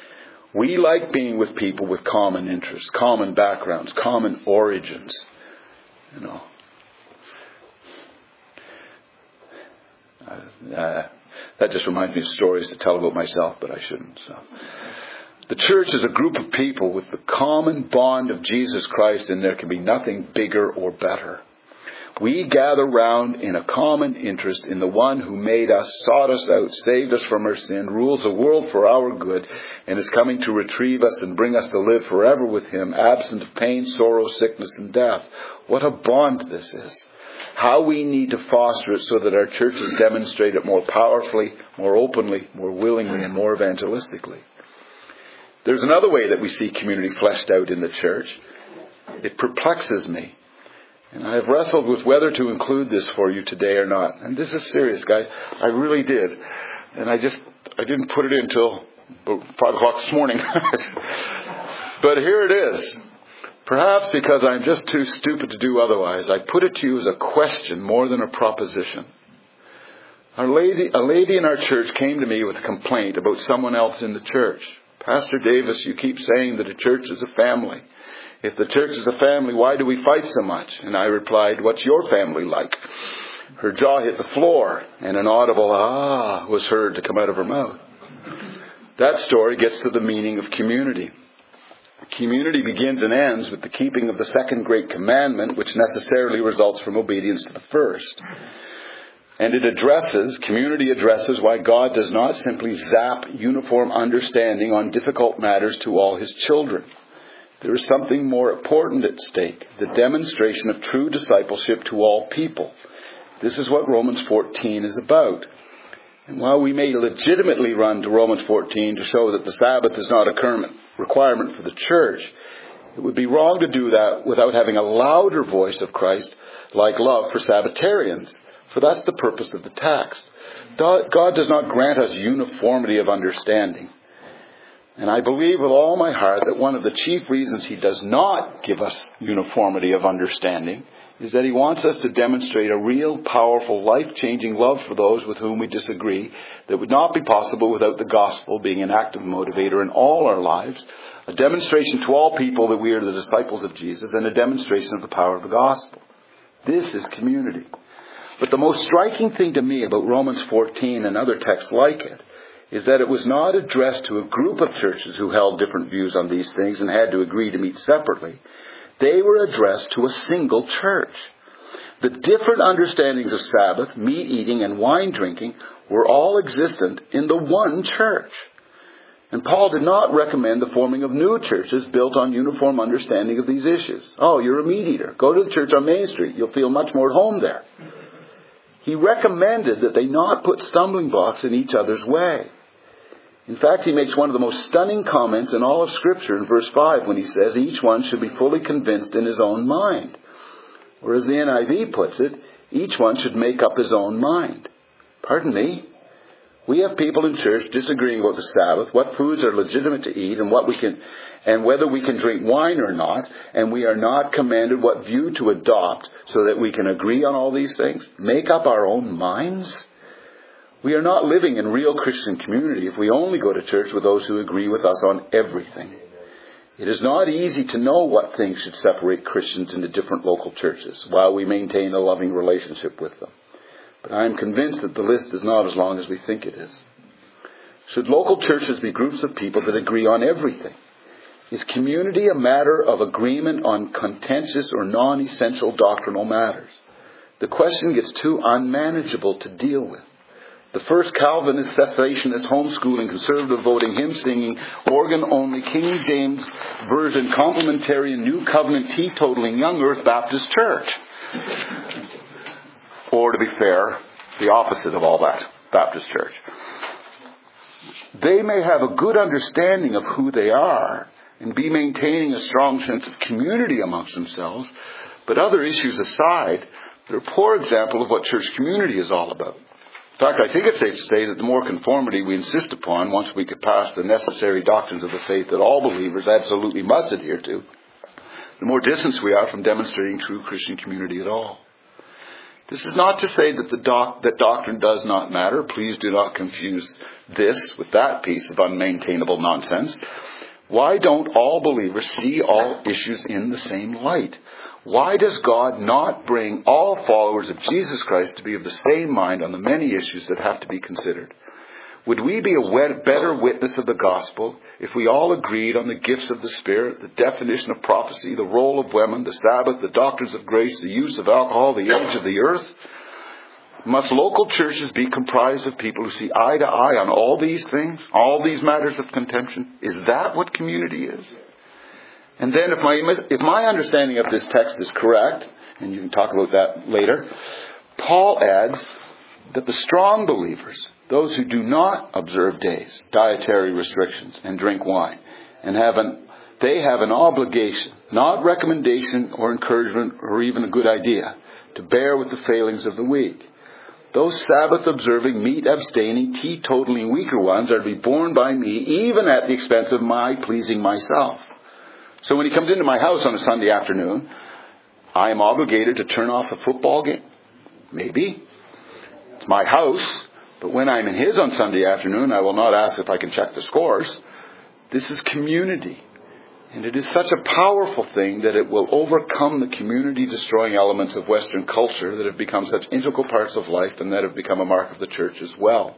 We like being with people with common interests, common backgrounds, common origins. That just reminds me of stories to tell about myself, but I shouldn't. So. The church is a group of people with the common bond of Jesus Christ, and there can be nothing bigger or better. We gather round in a common interest in the one who made us, sought us out, saved us from our sin, rules the world for our good, and is coming to retrieve us and bring us to live forever with Him, absent of pain, sorrow, sickness, and death. What a bond this is. how we need to foster it so that our churches demonstrate it more powerfully, more openly, more willingly, and more evangelistically. There's another way that we see community fleshed out in the church. It perplexes me. And I have wrestled with whether to include this for you today or not. And this is serious, guys. I really did. And I didn't put it in until about 5 o'clock this morning. But here it is. Perhaps because I'm just too stupid to do otherwise, I put it to you as a question more than a proposition. A lady in our church came to me with a complaint about someone else in the church. Pastor Davis, you keep saying that a church is a family. If the church is a family, why do we fight so much? And I replied, what's your family like? Her jaw hit the floor, and an audible "ah" was heard to come out of her mouth. That story gets to the meaning of community. Community begins and ends with the keeping of the second great commandment, which necessarily results from obedience to the first. And community addresses why God does not simply zap uniform understanding on difficult matters to all his children. There is something more important at stake, the demonstration of true discipleship to all people. This is what Romans 14 is about. And while we may legitimately run to Romans 14 to show that the Sabbath is not a requirement for the church, it would be wrong to do that without having a louder voice of Christ, like love for Sabbatarians. For that's the purpose of the text. God does not grant us uniformity of understanding. And I believe with all my heart that one of the chief reasons he does not give us uniformity of understanding is that he wants us to demonstrate a real, powerful, life-changing love for those with whom we disagree that would not be possible without the gospel being an active motivator in all our lives, a demonstration to all people that we are the disciples of Jesus, and a demonstration of the power of the gospel. This is community. But the most striking thing to me about Romans 14 and other texts like it is that it was not addressed to a group of churches who held different views on these things and had to agree to meet separately. They were addressed to a single church. The different understandings of Sabbath, meat eating, and wine drinking were all existent in the one church. And Paul did not recommend the forming of new churches built on uniform understanding of these issues. Oh, you're a meat eater. Go to the church on Main Street. You'll feel much more at home there. He recommended that they not put stumbling blocks in each other's way. In fact, he makes one of the most stunning comments in all of Scripture in verse 5 when he says each one should be fully convinced in his own mind. Or as the NIV puts it, each one should make up his own mind. Pardon me? We have people in church disagreeing about the Sabbath, what foods are legitimate to eat, and whether we can drink wine or not, and we are not commanded what view to adopt so that we can agree on all these things. Make up our own minds? We are not living in real Christian community if we only go to church with those who agree with us on everything. It is not easy to know what things should separate Christians into different local churches while we maintain a loving relationship with them. But I am convinced that the list is not as long as we think it is. Should local churches be groups of people that agree on everything? Is community a matter of agreement on contentious or non-essential doctrinal matters? The question gets too unmanageable to deal with. The first Calvinist, cessationist, homeschooling, conservative voting, hymn-singing, organ-only, King James Version, complementarian, New Covenant, teetotaling, Young Earth Baptist Church. Or, to be fair, the opposite of all that, Baptist Church. They may have a good understanding of who they are and be maintaining a strong sense of community amongst themselves, but other issues aside, they're a poor example of what church community is all about. In fact, I think it's safe to say that the more conformity we insist upon once we get past the necessary doctrines of the faith that all believers absolutely must adhere to, the more distance we are from demonstrating true Christian community at all. This is not to say that that doctrine does not matter. Please do not confuse this with that piece of unmaintainable nonsense. Why don't all believers see all issues in the same light? Why does God not bring all followers of Jesus Christ to be of the same mind on the many issues that have to be considered? Would we be a better witness of the gospel if we all agreed on the gifts of the Spirit, the definition of prophecy, the role of women, the Sabbath, the doctrines of grace, the use of alcohol, the age of the earth? Must local churches be comprised of people who see eye to eye on all these things, all these matters of contention? Is that what community is? And then if my understanding of this text is correct, and you can talk about that later. Paul adds that the strong believers, those who do not observe days, dietary restrictions, and drink wine, and they have an obligation, not recommendation or encouragement or even a good idea, to bear with the failings of the weak. Those Sabbath-observing, meat-abstaining, teetotaling weaker ones are to be borne by me, even at the expense of my pleasing myself. So when he comes into my house on a Sunday afternoon, I am obligated to turn off a football game? Maybe. It's my house, but when I'm in his on Sunday afternoon, I will not ask if I can check the scores. This is community. And it is such a powerful thing that it will overcome the community-destroying elements of Western culture that have become such integral parts of life and that have become a mark of the church as well.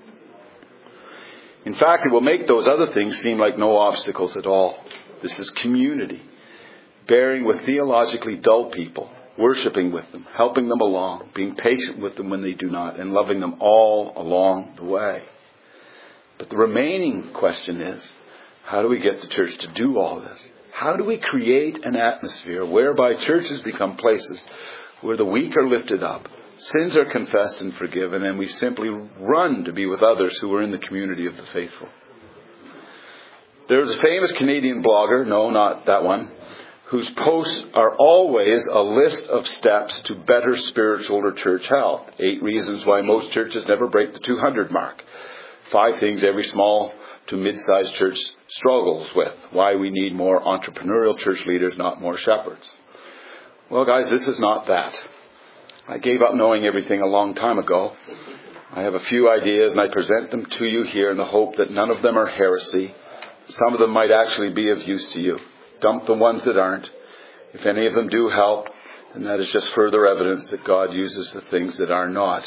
In fact, it will make those other things seem like no obstacles at all. This is community. Bearing with theologically dull people, worshiping with them, helping them along, being patient with them when they do not, and loving them all along the way. But the remaining question is, how do we get the church to do all this? How do we create an atmosphere whereby churches become places where the weak are lifted up, sins are confessed and forgiven, and we simply run to be with others who are in the community of the faithful? There's a famous Canadian blogger, no, not that one, whose posts are always a list of steps to better spiritual or church health. 8 reasons why most churches never break the 200 mark. 5 things every small to mid-sized church struggles with. Why we need more entrepreneurial church leaders, not more shepherds. Well, guys, this is not that. I gave up knowing everything a long time ago. I have a few ideas and I present them to you here in the hope that none of them are heresy. Some of them might actually be of use to you. Dump the ones that aren't. If any of them do help, then that is just further evidence that God uses the things that are not.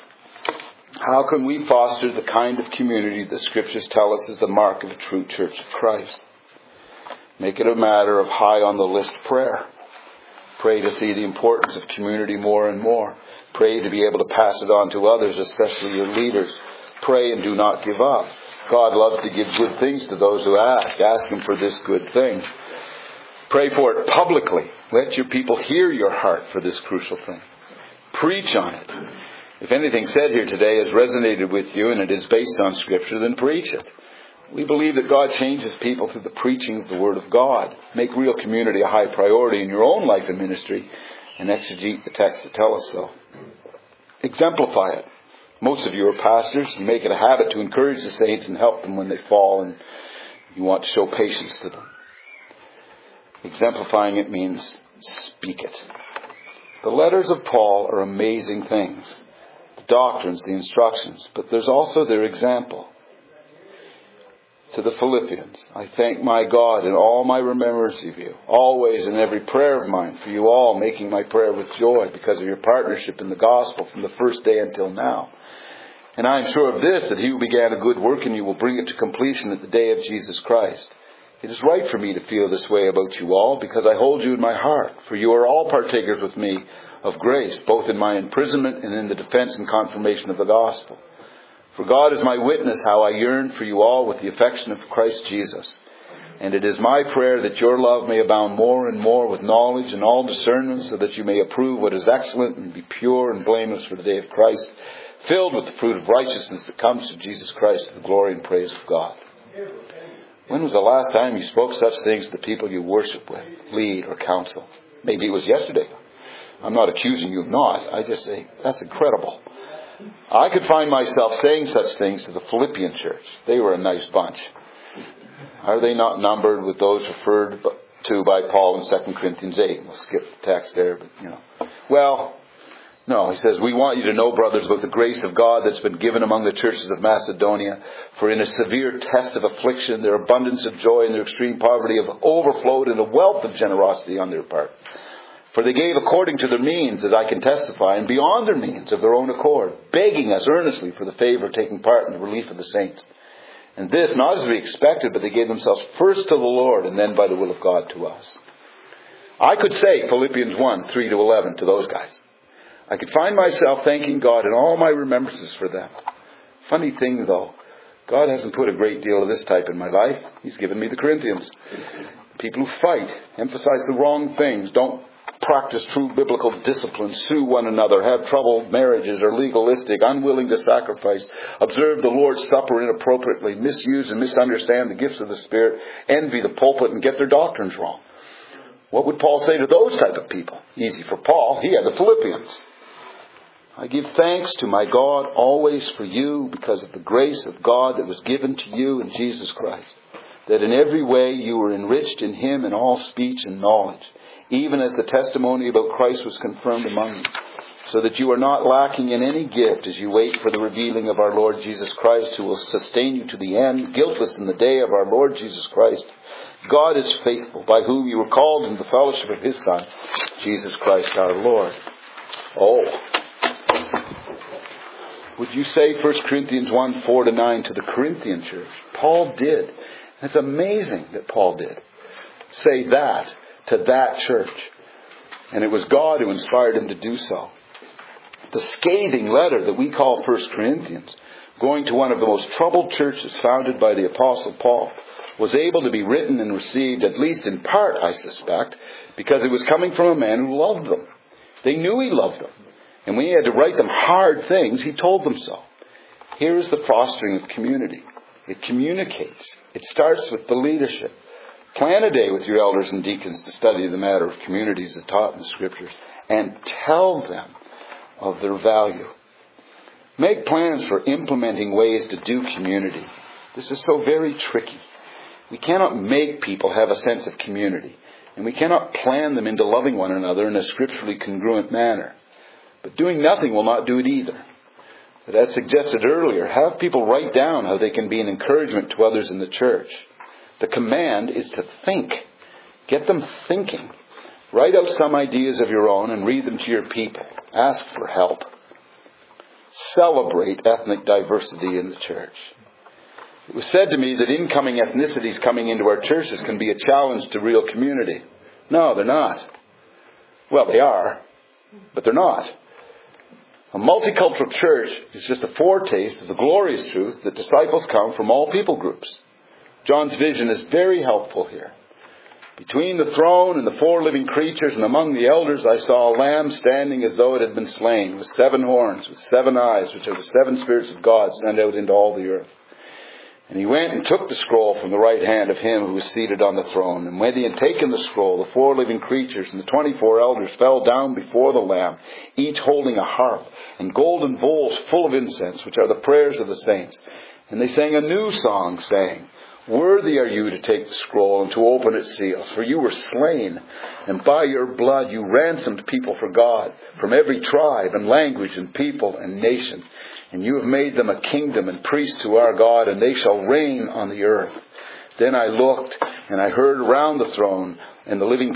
How can we foster the kind of community that Scriptures tell us is the mark of a true Church of Christ? Make it a matter of high on the list prayer. Pray to see the importance of community more and more. Pray to be able to pass it on to others, especially your leaders. Pray and do not give up. God loves to give good things to those who ask. Ask Him for this good thing. Pray for it publicly. Let your people hear your heart for this crucial thing. Preach on it. If anything said here today has resonated with you and it is based on Scripture, then preach it. We believe that God changes people through the preaching of the Word of God. Make real community a high priority in your own life and ministry and exegete the texts that tell us so. Exemplify it. Most of you are pastors. You make it a habit to encourage the saints and help them when they fall, and you want to show patience to them. Exemplifying it means speak it. The letters of Paul are amazing things. The doctrines, the instructions, but there's also their example. To the Philippians, I thank my God in all my remembrance of you, always in every prayer of mine, for you all, making my prayer with joy because of your partnership in the gospel from the first day until now. And I am sure of this, that he who began a good work in you will bring it to completion at the day of Jesus Christ. It is right for me to feel this way about you all, because I hold you in my heart, for you are all partakers with me of grace, both in my imprisonment and in the defense and confirmation of the gospel. For God is my witness how I yearn for you all with the affection of Christ Jesus. And it is my prayer that your love may abound more and more with knowledge and all discernment, so that you may approve what is excellent and be pure and blameless for the day of Christ, filled with the fruit of righteousness that comes to Jesus Christ to the glory and praise of God. When was the last time you spoke such things to the people you worship with, lead, or counsel? Maybe it was yesterday. I'm not accusing you of not. I just say, that's incredible. I could find myself saying such things to the Philippian church. They were a nice bunch. Are they not numbered with those referred to by Paul in 2 Corinthians 8? We'll skip the text there, but Well, no, he says, we want you to know, brothers, about the grace of God that's been given among the churches of Macedonia. For in a severe test of affliction, their abundance of joy and their extreme poverty have overflowed in a wealth of generosity on their part. For they gave according to their means, as I can testify, and beyond their means of their own accord, begging us earnestly for the favor of taking part in the relief of the saints. And this, not as we expected, but they gave themselves first to the Lord, and then by the will of God to us. I could say Philippians 1, 3-11 to those guys. I could find myself thanking God in all my remembrances for them. Funny thing, though, God hasn't put a great deal of this type in my life. He's given me the Corinthians. People who fight, emphasize the wrong things, don't practice true biblical discipline, sue one another, have troubled marriages, are legalistic, unwilling to sacrifice, observe the Lord's Supper inappropriately, misuse and misunderstand the gifts of the Spirit, envy the pulpit and get their doctrines wrong. What would Paul say to those type of people? Easy for Paul. He had the Philippians. I give thanks to my God always for you because of the grace of God that was given to you in Jesus Christ, that in every way you were enriched in Him in all speech and knowledge, even as the testimony about Christ was confirmed among you, so that you are not lacking in any gift as you wait for the revealing of our Lord Jesus Christ, who will sustain you to the end, guiltless in the day of our Lord Jesus Christ. God is faithful, by whom you were called into the fellowship of His Son, Jesus Christ our Lord. Oh, would you say 1 Corinthians 1:4-9 to the Corinthian church? Paul did. It's amazing that Paul did say that to that church. And it was God who inspired him to do so. The scathing letter that we call 1 Corinthians, going to one of the most troubled churches founded by the Apostle Paul, was able to be written and received, at least in part, I suspect, because it was coming from a man who loved them. They knew he loved them. And when he had to write them hard things, he told them so. Here is the fostering of community. It communicates. It starts with the leadership. Plan a day with your elders and deacons to study the matter of communities as taught in the Scriptures, and tell them of their value. Make plans for implementing ways to do community. This is so very tricky. We cannot make people have a sense of community, and we cannot plan them into loving one another in a scripturally congruent manner. But doing nothing will not do it either. But as suggested earlier, have people write down how they can be an encouragement to others in the church. The command is to think. Get them thinking. Write out some ideas of your own and read them to your people. Ask for help. Celebrate ethnic diversity in the church. It was said to me that incoming ethnicities coming into our churches can be a challenge to real community. No, they're not. Well, they are, but they're not. A multicultural church is just a foretaste of the glorious truth that disciples come from all people groups. John's vision is very helpful here. Between the throne and the 4 living creatures and among the elders, I saw a lamb standing as though it had been slain, with 7 horns, with 7 eyes, which are the 7 spirits of God sent out into all the earth. And he went and took the scroll from the right hand of him who was seated on the throne. And when he had taken the scroll, the 4 living creatures and the 24 elders fell down before the Lamb, each holding a harp and golden bowls full of incense, which are the prayers of the saints. And they sang a new song, saying, "Worthy are you to take the scroll and to open its seals, for you were slain, and by your blood you ransomed people for God, from every tribe and language and people and nation. And you have made them a kingdom and priests to our God, and they shall reign on the earth." Then I looked, and I heard around the throne and the living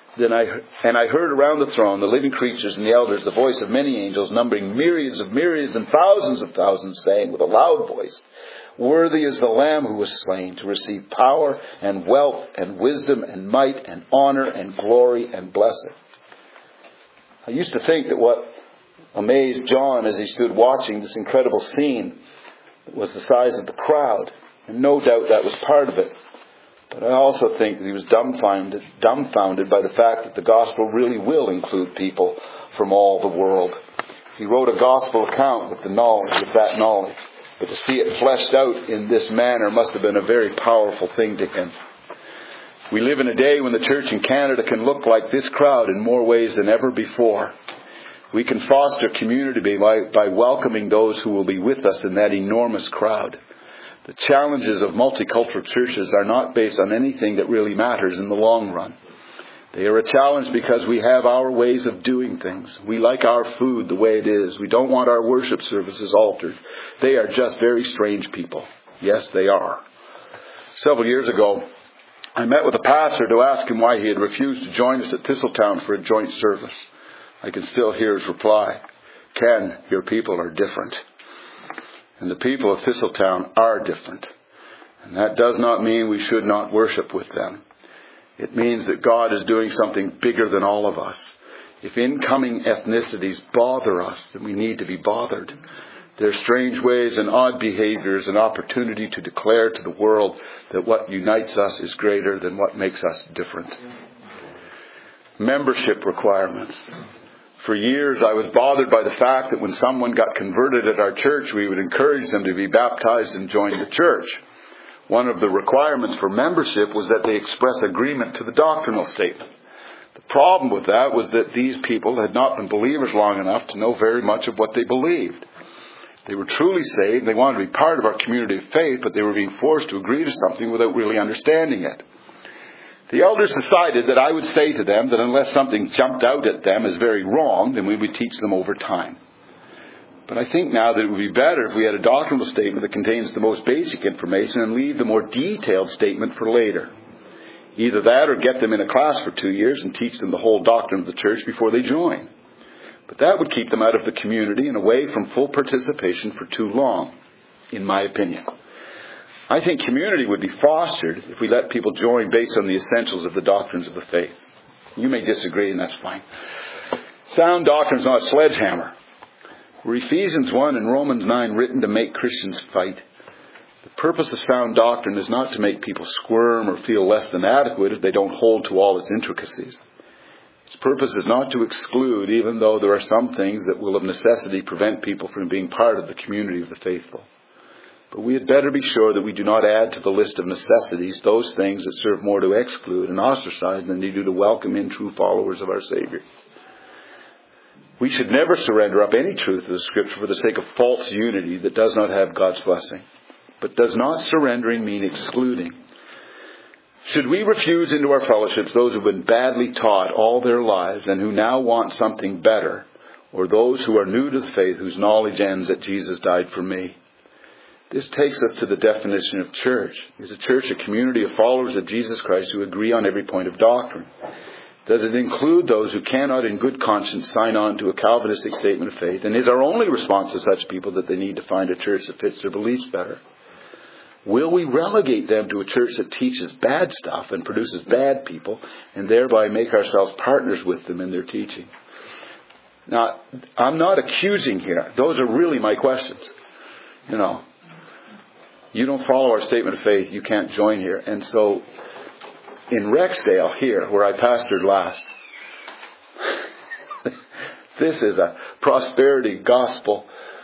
creatures and the elders, the voice of many angels, numbering myriads and thousands of thousands, saying with a loud voice, "Worthy is the Lamb who was slain to receive power and wealth and wisdom and might and honor and glory and blessing." I used to think that what amazed John as he stood watching this incredible scene was the size of the crowd. And no doubt that was part of it. But I also think that he was dumbfounded by the fact that the gospel really will include people from all the world. He wrote a gospel account with that knowledge. But to see it fleshed out in this manner must have been a very powerful thing to him. We live in a day when the church in Canada can look like this crowd in more ways than ever before. We can foster community by welcoming those who will be with us in that enormous crowd. The challenges of multicultural churches are not based on anything that really matters in the long run. They are a challenge because we have our ways of doing things. We like our food the way it is. We don't want our worship services altered. They are just very strange people. Yes, they are. Several years ago, I met with a pastor to ask him why he had refused to join us at Thistletown for a joint service. I can still hear his reply, "Ken, your people are different." And the people of Thistletown are different. And that does not mean we should not worship with them. It means that God is doing something bigger than all of us. If incoming ethnicities bother us, then we need to be bothered. Their strange ways and odd behaviors an opportunity to declare to the world that what unites us is greater than what makes us different. membership requirements. For years, I was bothered by the fact that when someone got converted at our church, we would encourage them to be baptized and join the church. One of the requirements for membership was that they express agreement to the doctrinal statement. The problem with that was that these people had not been believers long enough to know very much of what they believed. They were truly saved, they wanted to be part of our community of faith, but they were being forced to agree to something without really understanding it. The elders decided that I would say to them that unless something jumped out at them as very wrong, then we would teach them over time. But I think now that it would be better if we had a doctrinal statement that contains the most basic information and leave the more detailed statement for later. Either that or get them in a class for 2 years and teach them the whole doctrine of the church before they join. But that would keep them out of the community and away from full participation for too long, in my opinion. I think community would be fostered if we let people join based on the essentials of the doctrines of the faith. You may disagree, and that's fine. Sound doctrine is not a sledgehammer. Were Ephesians 1 and Romans 9 written to make Christians fight? The purpose of sound doctrine is not to make people squirm or feel less than adequate if they don't hold to all its intricacies. Its purpose is not to exclude, even though there are some things that will of necessity prevent people from being part of the community of the faithful. But we had better be sure that we do not add to the list of necessities those things that serve more to exclude and ostracize than they do to welcome in true followers of our Savior. We should never surrender up any truth of the Scripture for the sake of false unity that does not have God's blessing. But does not surrendering mean excluding? Should we refuse into our fellowships those who have been badly taught all their lives and who now want something better, or those who are new to the faith whose knowledge ends that Jesus died for me? This takes us to the definition of church. Is a church a community of followers of Jesus Christ who agree on every point of doctrine? Does it include those who cannot in good conscience sign on to a Calvinistic statement of faith? And is our only response to such people that they need to find a church that fits their beliefs better? Will we relegate them to a church that teaches bad stuff and produces bad people and thereby make ourselves partners with them in their teaching? Now, I'm not accusing here. Those are really my questions. You don't follow our statement of faith, you can't join here. And so, in Rexdale here, where I pastored last, this is a prosperity gospel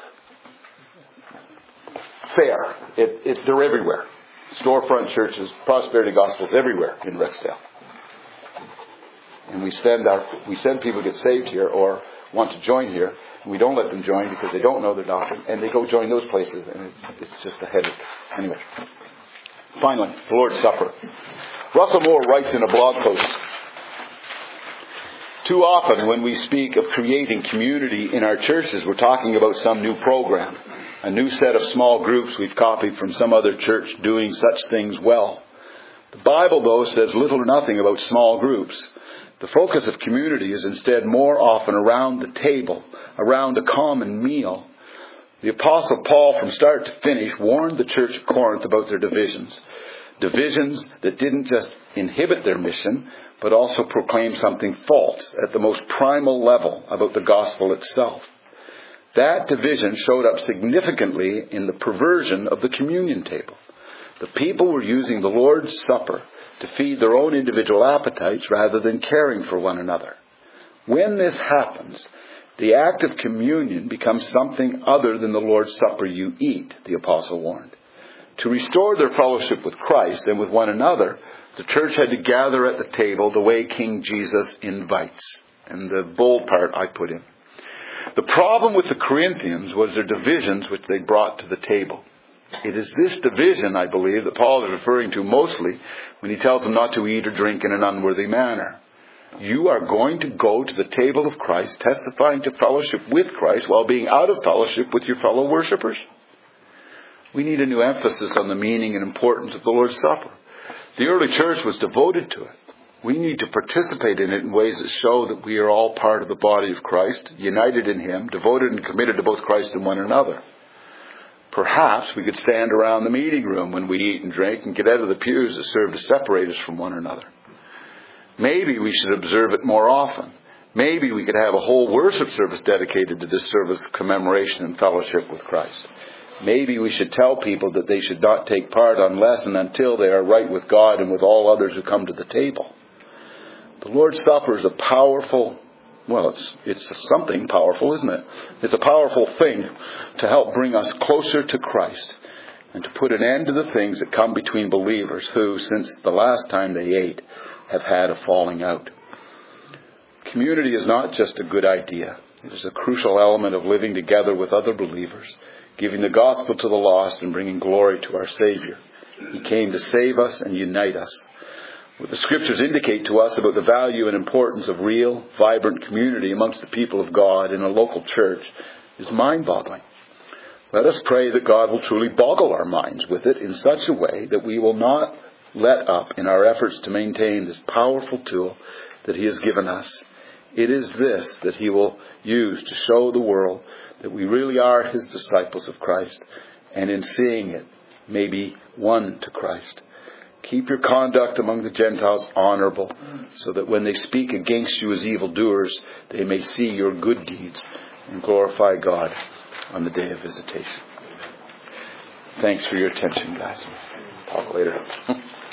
fair. They're everywhere. Storefront churches, prosperity gospels everywhere in Rexdale. And we send people to get saved here or want to join here, and we don't let them join because they don't know their doctrine, and they go join those places, and it's just a headache. Anyway, finally, the Lord's Supper. Russell Moore writes in a blog post, too often when we speak of creating community in our churches, we're talking about some new program, a new set of small groups we've copied from some other church doing such things well. The Bible, though, says little or nothing about small groups. The focus of community is instead more often around the table, around a common meal. The Apostle Paul, from start to finish, warned the church of Corinth about their divisions. Divisions that didn't just inhibit their mission, but also proclaim something false at the most primal level about the gospel itself. That division showed up significantly in the perversion of the communion table. The people were using the Lord's Supper to feed their own individual appetites rather than caring for one another. When this happens, the act of communion becomes something other than the Lord's Supper you eat, the apostle warned. To restore their fellowship with Christ and with one another, the church had to gather at the table the way King Jesus invites. And the bold part I put in. The problem with the Corinthians was their divisions which they brought to the table. It is this division, I believe, that Paul is referring to mostly when he tells them not to eat or drink in an unworthy manner. You are going to go to the table of Christ, testifying to fellowship with Christ while being out of fellowship with your fellow worshippers. We need a new emphasis on the meaning and importance of the Lord's Supper. The early church was devoted to it. We need to participate in it in ways that show that we are all part of the body of Christ, united in Him, devoted and committed to both Christ and one another. Perhaps we could stand around the meeting room when we eat and drink and get out of the pews that serve to separate us from one another. Maybe we should observe it more often. Maybe we could have a whole worship service dedicated to this service of commemoration and fellowship with Christ. Maybe we should tell people that they should not take part unless and until they are right with God and with all others who come to the table. The Lord's Supper is a powerful, it's something powerful, isn't it? It's a powerful thing to help bring us closer to Christ and to put an end to the things that come between believers who, since the last time they ate, have had a falling out. Community is not just a good idea. It is a crucial element of living together with other believers, giving the gospel to the lost and bringing glory to our Savior. He came to save us and unite us. What the Scriptures indicate to us about the value and importance of real, vibrant community amongst the people of God in a local church is mind-boggling. Let us pray that God will truly boggle our minds with it in such a way that we will not let up in our efforts to maintain this powerful tool that He has given us. It is this that He will use to show the world that we really are His disciples of Christ, and in seeing it, may be won to Christ. Keep your conduct among the Gentiles honorable, so that when they speak against you as evildoers, they may see your good deeds and glorify God on the day of visitation. Thanks for your attention, guys. Talk later.